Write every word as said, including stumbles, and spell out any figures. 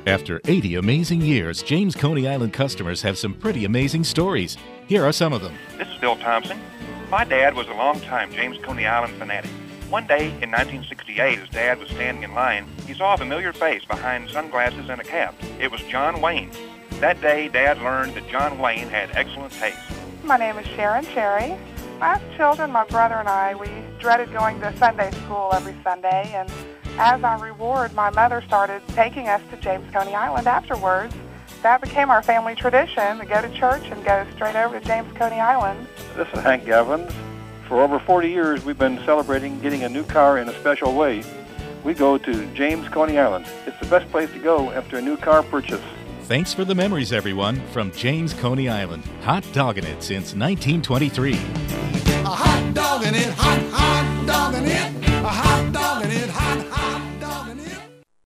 After eighty amazing years, James Coney Island customers have some pretty amazing stories. Here are some of them. This is Bill Thompson. My dad was a long-time James Coney Island fanatic. One day in nineteen sixty-eight, as Dad was standing in line, he saw a familiar face behind sunglasses and a cap. It was John Wayne. That day, Dad learned that John Wayne had excellent taste. My name is Sharon Cherry. As children, my brother and I, we dreaded going to Sunday school every Sunday, and as our reward, my mother started taking us to James Coney Island afterwards. That became our family tradition, to go to church and go straight over to James Coney Island. This is Hank Gavins. For over forty years, we've been celebrating getting a new car in a special way. We go to James Coney Island. It's the best place to go after a new car purchase. Thanks for the memories, everyone, from James Coney Island. Hot dogging it since nineteen twenty-three. A hot dogging it, hot, hot dogging it.